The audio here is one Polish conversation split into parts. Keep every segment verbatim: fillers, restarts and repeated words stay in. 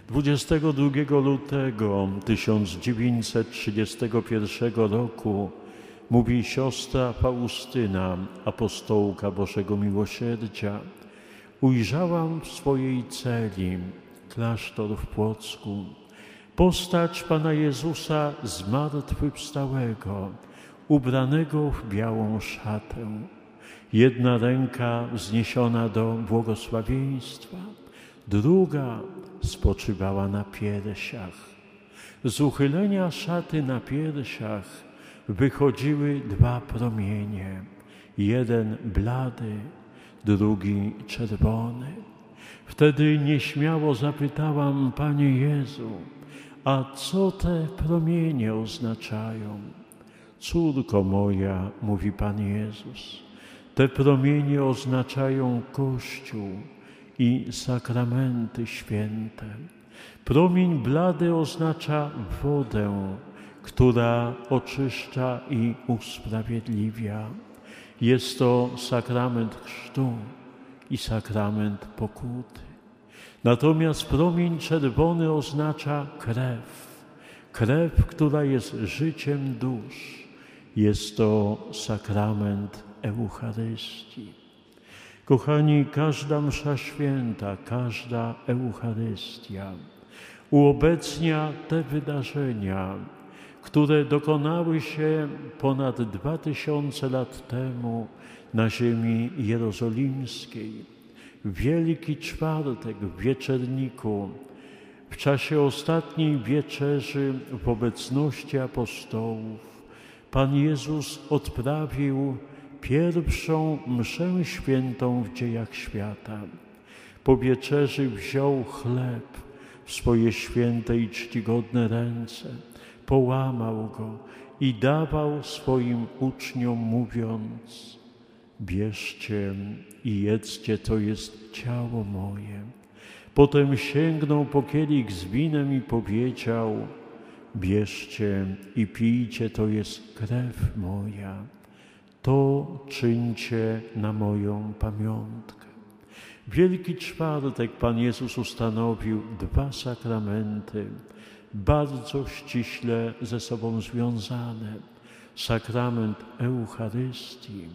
dwudziestego drugiego lutego tysiąc dziewięćset trzydziestego pierwszego roku mówi siostra Faustyna, apostołka Bożego Miłosierdzia: ujrzałam w swojej celi, klasztor w Płocku, postać Pana Jezusa zmartwychwstałego, ubranego w białą szatę. Jedna ręka wzniesiona do błogosławieństwa, druga spoczywała na piersiach. Z uchylenia szaty na piersiach wychodziły dwa promienie, jeden blady, drugi czerwony. Wtedy nieśmiało zapytałam: Panie Jezu, a co te promienie oznaczają? Córko moja, mówi Pan Jezus, te promienie oznaczają Kościół i sakramenty święte. Promień blady oznacza wodę, która oczyszcza i usprawiedliwia. Jest to sakrament chrztu i sakrament pokuty. Natomiast promień czerwony oznacza krew. Krew, która jest życiem dusz. Jest to sakrament Eucharystii. Kochani, każda msza święta, każda Eucharystia uobecnia te wydarzenia, które dokonały się ponad dwa tysiące lat temu na ziemi jerozolimskiej. Wielki Czwartek w Wieczerniku, w czasie ostatniej wieczerzy w obecności apostołów, Pan Jezus odprawił pierwszą mszę świętą w dziejach świata. Po wieczerzy wziął chleb w swoje święte i czcigodne ręce, połamał go i dawał swoim uczniom, mówiąc: bierzcie i jedzcie, to jest ciało moje. Potem sięgnął po kielich z winem i powiedział: bierzcie i pijcie, to jest krew moja. To czyńcie na moją pamiątkę. W Wielki Czwartek Pan Jezus ustanowił dwa sakramenty, bardzo ściśle ze sobą związane. Sakrament Eucharystii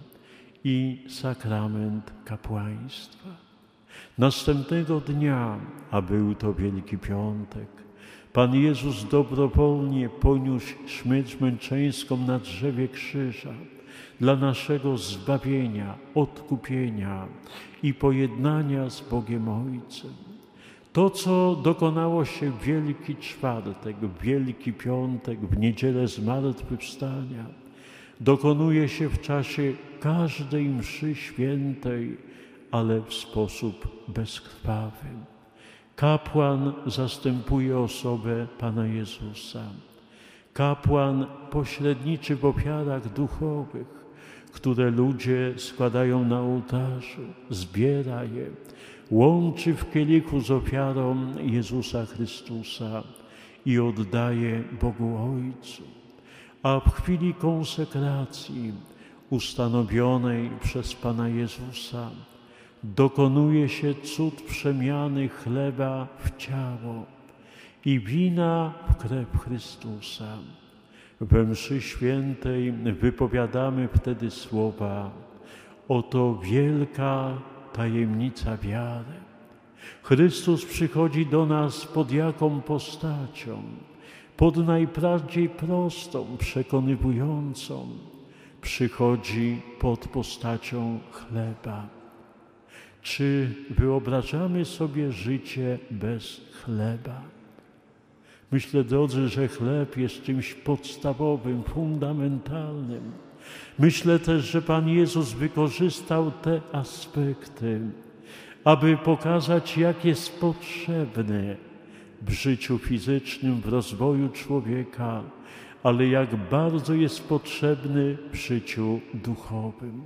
i sakrament kapłaństwa. Następnego dnia, a był to Wielki Piątek, Pan Jezus dobrowolnie poniósł śmierć męczeńską na drzewie krzyża dla naszego zbawienia, odkupienia i pojednania z Bogiem Ojcem. To, co dokonało się w Wielki Czwartek, w Wielki Piątek, w Niedzielę Zmartwychwstania, dokonuje się w czasie każdej mszy świętej, ale w sposób bezkrwawy. Kapłan zastępuje osobę Pana Jezusa. Kapłan pośredniczy w ofiarach duchowych, które ludzie składają na ołtarzu, zbiera je, łączy w kielichu z ofiarą Jezusa Chrystusa i oddaje Bogu Ojcu. A w chwili konsekracji ustanowionej przez Pana Jezusa dokonuje się cud przemiany chleba w ciało i wina w krew Chrystusa. We mszy świętej wypowiadamy wtedy słowa: oto wielka tajemnica wiary. Chrystus przychodzi do nas pod jaką postacią? Pod najbardziej prostą, przekonywującą. Przychodzi pod postacią chleba. Czy wyobrażamy sobie życie bez chleba? Myślę, drodzy, że chleb jest czymś podstawowym, fundamentalnym. Myślę też, że Pan Jezus wykorzystał te aspekty, aby pokazać, jak jest potrzebny w życiu fizycznym, w rozwoju człowieka, ale jak bardzo jest potrzebny w życiu duchowym.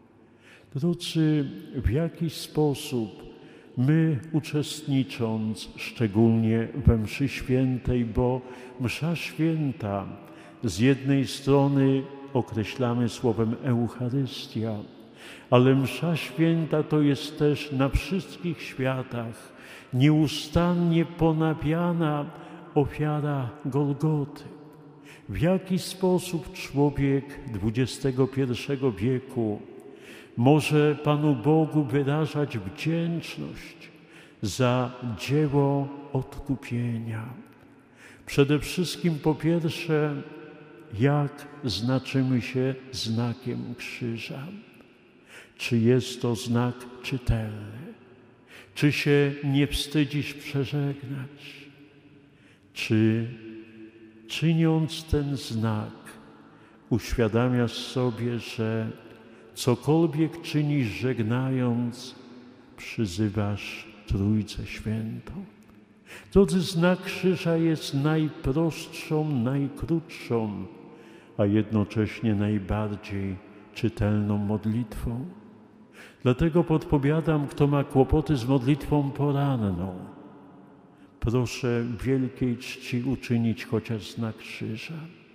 Drodzy, w jakiś sposób my, uczestnicząc szczególnie we mszy świętej, bo msza święta z jednej strony określamy słowem Eucharystia, Ale msza święta to jest też na wszystkich światach nieustannie ponawiana ofiara Golgoty. W jaki sposób człowiek dwudziestego pierwszego wieku może Panu Bogu wyrażać wdzięczność za dzieło odkupienia? Przede wszystkim po pierwsze, jak znaczymy się znakiem krzyża? Czy jest to znak czytelny? Czy się nie wstydzisz przeżegnać? Czy czyniąc ten znak uświadamiasz sobie, że cokolwiek czynisz żegnając, przyzywasz Trójcę Świętą? Drodzy, znak krzyża jest najprostszą, najkrótszą, a jednocześnie najbardziej czytelną modlitwą. Dlatego podpowiadam, kto ma kłopoty z modlitwą poranną, proszę wielkiej czci uczynić chociaż znak krzyża.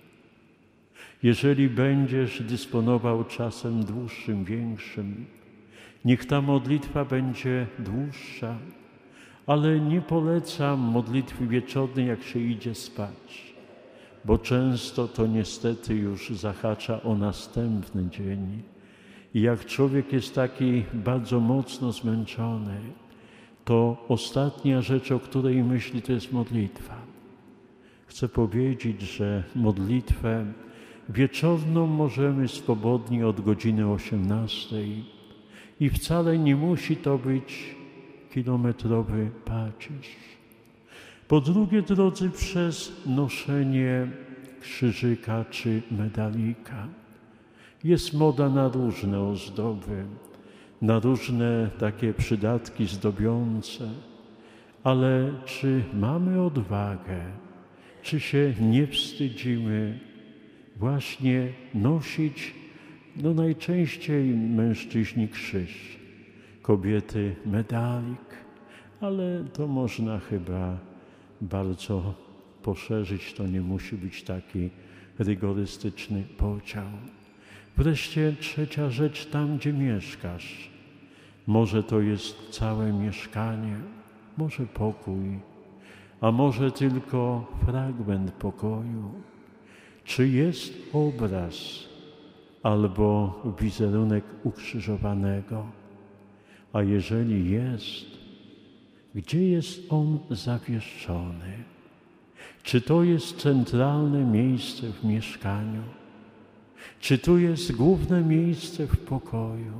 Jeżeli będziesz dysponował czasem dłuższym, większym, niech ta modlitwa będzie dłuższa, ale nie polecam modlitwy wieczornej, jak się idzie spać, bo często to niestety już zahacza o następny dzień. I jak człowiek jest taki bardzo mocno zmęczony, to ostatnia rzecz, o której myśli, to jest modlitwa. Chcę powiedzieć, że modlitwę wieczorną możemy swobodnie od godziny osiemnastej i wcale nie musi to być kilometrowy pacierz. Po drugie, drodzy, przez noszenie krzyżyka czy medalika. Jest moda na różne ozdoby, na różne takie przydatki zdobiące, ale czy mamy odwagę, czy się nie wstydzimy właśnie nosić, no najczęściej mężczyźni krzyż, kobiety medalik, ale to można chyba bardzo poszerzyć, to nie musi być taki rygorystyczny podział. Wreszcie trzecia rzecz, tam gdzie mieszkasz. Może to jest całe mieszkanie, może pokój, a może tylko fragment pokoju. Czy jest obraz albo wizerunek ukrzyżowanego? A jeżeli jest, gdzie jest on zawieszony? Czy to jest centralne miejsce w mieszkaniu? Czy tu jest główne miejsce w pokoju?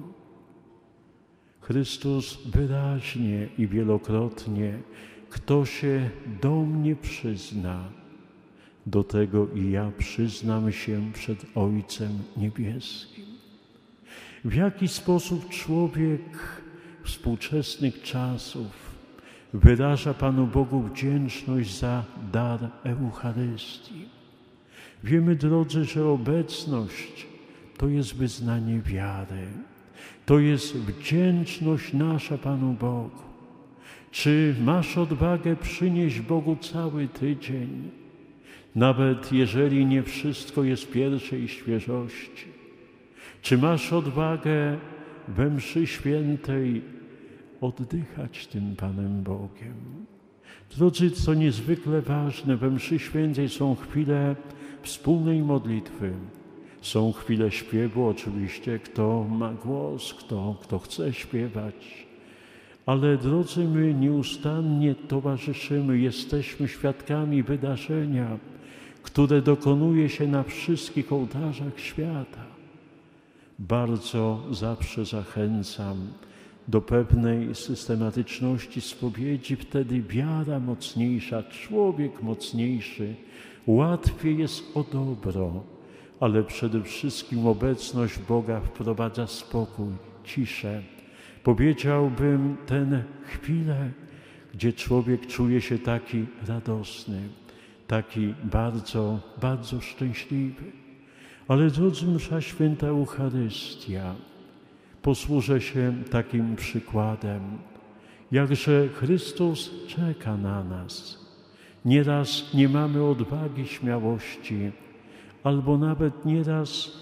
Chrystus wyraźnie i wielokrotnie, kto się do mnie przyzna, do tego i ja przyznam się przed Ojcem Niebieskim. W jaki sposób człowiek współczesnych czasów wyraża Panu Bogu wdzięczność za dar Eucharystii? Wiemy, drodzy, że obecność to jest wyznanie wiary. To jest wdzięczność nasza Panu Bogu. Czy masz odwagę przynieść Bogu cały tydzień? Nawet jeżeli nie wszystko jest pierwszej świeżości. Czy masz odwagę we mszy świętej oddychać tym Panem Bogiem? Drodzy, co niezwykle ważne, we mszy świętej są chwile wspólnej modlitwy. Są chwile śpiewu, oczywiście, kto ma głos, kto, kto chce śpiewać. Ale, drodzy, my nieustannie towarzyszymy, jesteśmy świadkami wydarzenia, które dokonuje się na wszystkich ołtarzach świata. Bardzo zawsze zachęcam do pewnej systematyczności spowiedzi, wtedy wiara mocniejsza, człowiek mocniejszy, łatwiej jest o dobro, ale przede wszystkim obecność Boga wprowadza spokój, ciszę. Powiedziałbym, tę chwilę, gdzie człowiek czuje się taki radosny, taki bardzo, bardzo szczęśliwy. Ale, drodzy, msza święta Eucharystia, posłużę się takim przykładem, jakże Chrystus czeka na nas. Nieraz nie mamy odwagi, śmiałości, albo nawet nieraz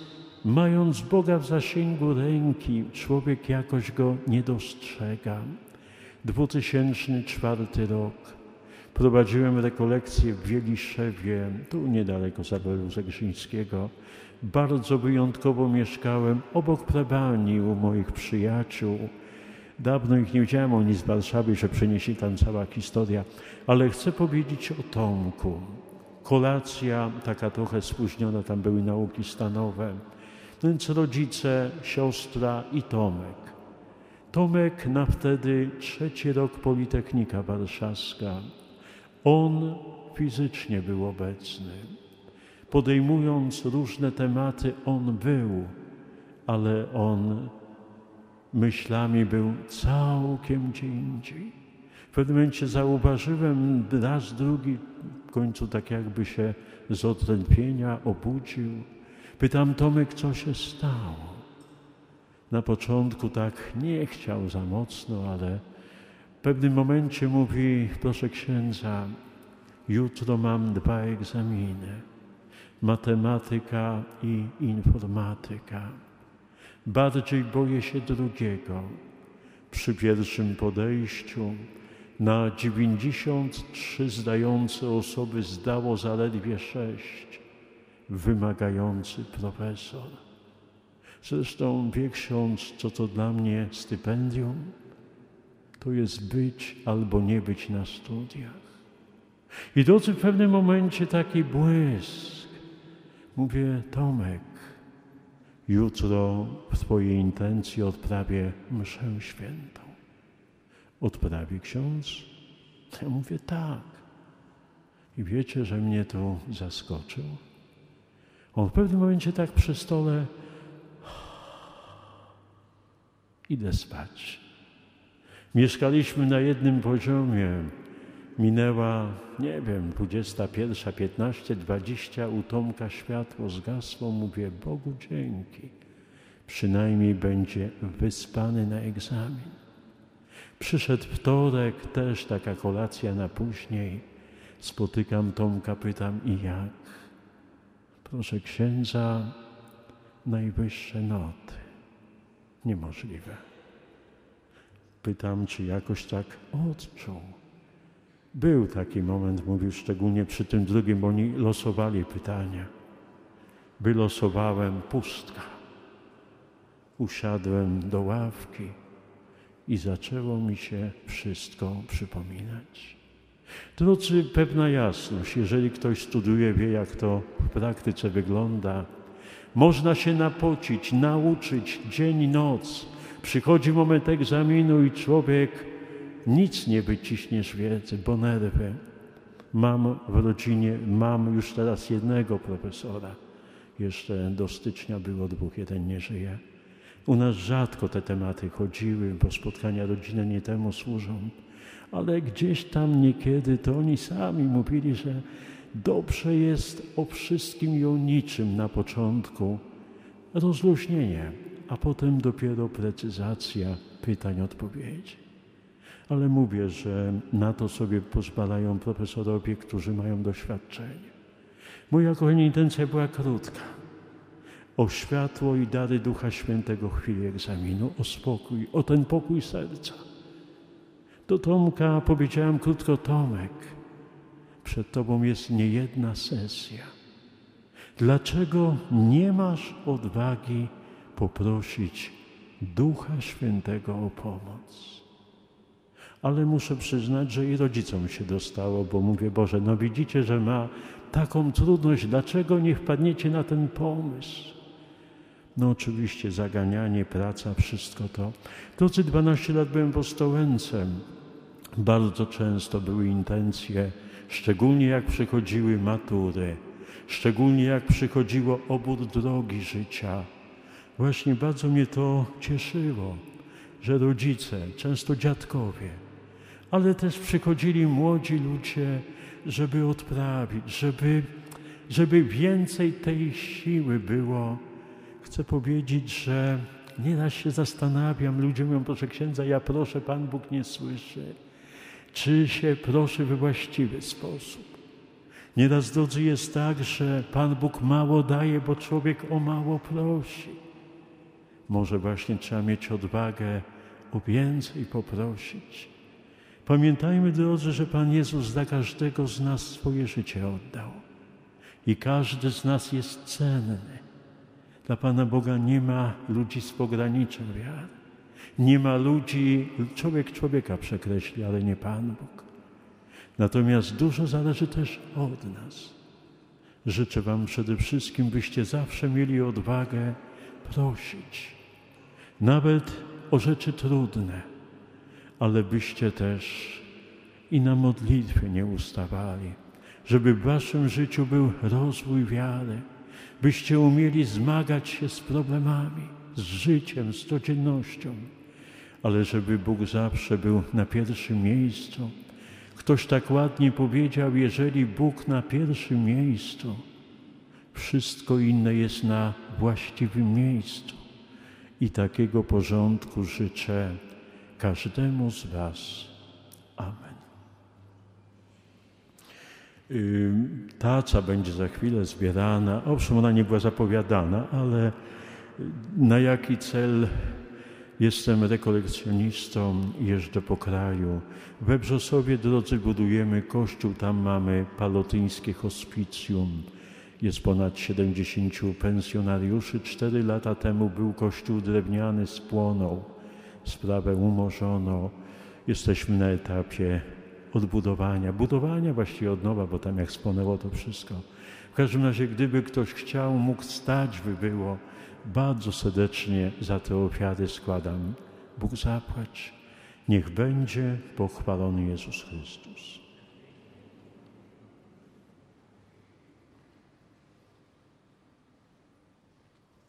Mając Boga w zasięgu ręki, człowiek jakoś Go nie dostrzega. dwa tysiące czwarty rok. Prowadziłem rekolekcję w Wieliszewie, tu niedaleko Zaboru Zegrzyńskiego. Bardzo wyjątkowo mieszkałem obok plebanii u moich przyjaciół. Dawno ich nie widziałem, oni z Warszawy, że przynieśli tam cała historia. Ale chcę powiedzieć o Tomku. Kolacja taka trochę spóźniona, tam były nauki stanowe. Więc rodzice, siostra i Tomek. Tomek na wtedy trzeci rok Politechnika Warszawska. On fizycznie był obecny. Podejmując różne tematy, on był, ale on myślami był całkiem gdzie indziej. W pewnym momencie zauważyłem raz, drugi, w końcu tak jakby się z odrętwienia obudził. Pytam: Tomek, co się stało? Na początku tak nie chciał za mocno, ale w pewnym momencie mówi: proszę księdza, jutro mam dwa egzaminy. Matematyka i informatyka. Bardziej boję się drugiego. Przy pierwszym podejściu na dziewięćdziesiąt trzy zdające osoby zdało zaledwie sześć. Wymagający profesor. Zresztą wie ksiądz, co to dla mnie stypendium? To jest być albo nie być na studiach. I drodzy, w pewnym momencie taki błysk. Mówię: Tomek, jutro w Twojej intencji odprawię mszę świętą. Odprawi ksiądz? Ja mówię: tak. I wiecie, że mnie to zaskoczył? On w pewnym momencie tak przy stole: idę spać. Mieszkaliśmy na jednym poziomie. Minęła, nie wiem, dwudziesta pierwsza, piętnaście, dwadzieścia, u Tomka światło zgasło. Mówię: Bogu dzięki. Przynajmniej będzie wyspany na egzamin. Przyszedł wtorek, też taka kolacja na później. Spotykam Tomka, pytam: i jak? Proszę księdza, najwyższe noty. Niemożliwe. Pytam, czy jakoś tak odczuł. Był taki moment, mówił, szczególnie przy tym drugim, bo oni losowali pytania. Wylosowałem: pustka. Usiadłem do ławki i zaczęło mi się wszystko przypominać. Drodzy, pewna jasność, jeżeli ktoś studiuje, wie, jak to w praktyce wygląda. Można się napocić, nauczyć dzień i noc. Przychodzi moment egzaminu i człowiek nic nie wyciśniesz wiedzy, bo nerwy. Mam w rodzinie, mam już teraz jednego profesora. Jeszcze do stycznia było dwóch, jeden nie żyje. U nas rzadko te tematy chodziły, bo spotkania rodzinne nie temu służą. Ale gdzieś tam niekiedy to oni sami mówili, że dobrze jest o wszystkim i o niczym na początku. Rozluźnienie, a potem dopiero precyzacja pytań, odpowiedzi. Ale mówię, że na to sobie pozwalają profesorowie, którzy mają doświadczenie. Moja, kochani, intencja była krótka. O światło i dary Ducha Świętego w chwili egzaminu, o spokój, o ten pokój serca. Do Tomka powiedziałem krótko: Tomek, przed Tobą jest niejedna sesja. Dlaczego nie masz odwagi poprosić Ducha Świętego o pomoc? Ale muszę przyznać, że i rodzicom się dostało, bo mówię: Boże, no widzicie, że ma taką trudność, dlaczego nie wpadniecie na ten pomysł? No oczywiście zaganianie, praca, wszystko to. Drodzy, dwanaście lat byłem w Ostrołęce. Bardzo często były intencje, szczególnie jak przychodziły matury, szczególnie jak przychodziło obór drogi życia. Właśnie bardzo mnie to cieszyło, że rodzice, często dziadkowie, ale też przychodzili młodzi ludzie, żeby odprawić, żeby, żeby więcej tej siły było. Chcę powiedzieć, że nieraz się zastanawiam, ludzie mówią: proszę księdza, ja proszę, Pan Bóg nie słyszy. Czy się proszę we właściwy sposób? Nieraz, drodzy, jest tak, że Pan Bóg mało daje, bo człowiek o mało prosi. Może właśnie trzeba mieć odwagę o więcej poprosić. Pamiętajmy, drodzy, że Pan Jezus dla każdego z nas swoje życie oddał. I każdy z nas jest cenny. Dla Pana Boga nie ma ludzi z pograniczem wiary. Nie ma ludzi, człowiek człowieka przekreśli, ale nie Pan Bóg. Natomiast dużo zależy też od nas. Życzę Wam przede wszystkim, byście zawsze mieli odwagę prosić. Nawet o rzeczy trudne, ale byście też i na modlitwie nie ustawali. Żeby w Waszym życiu był rozwój wiary, byście umieli zmagać się z problemami, z życiem, z codziennością, ale żeby Bóg zawsze był na pierwszym miejscu. Ktoś tak ładnie powiedział, jeżeli Bóg na pierwszym miejscu, wszystko inne jest na właściwym miejscu. I takiego porządku życzę każdemu z Was. Amen. Taca będzie za chwilę zbierana. Owszem, ona nie była zapowiadana, ale na jaki cel? Jestem rekolekcjonistą, jeżdżę po kraju. We Brzosowie, drodzy, budujemy kościół, tam mamy palotyńskie hospicjum. Jest ponad siedemdziesięciu pensjonariuszy. Cztery lata temu był kościół drewniany, spłonął. Sprawę umorzono. Jesteśmy na etapie odbudowania, budowania właściwie od nowa, bo tam jak spłonęło to wszystko. W każdym razie, gdyby ktoś chciał, mógł stać by było. Bardzo serdecznie za te ofiary składam. Bóg zapłać. Niech będzie pochwalony Jezus Chrystus.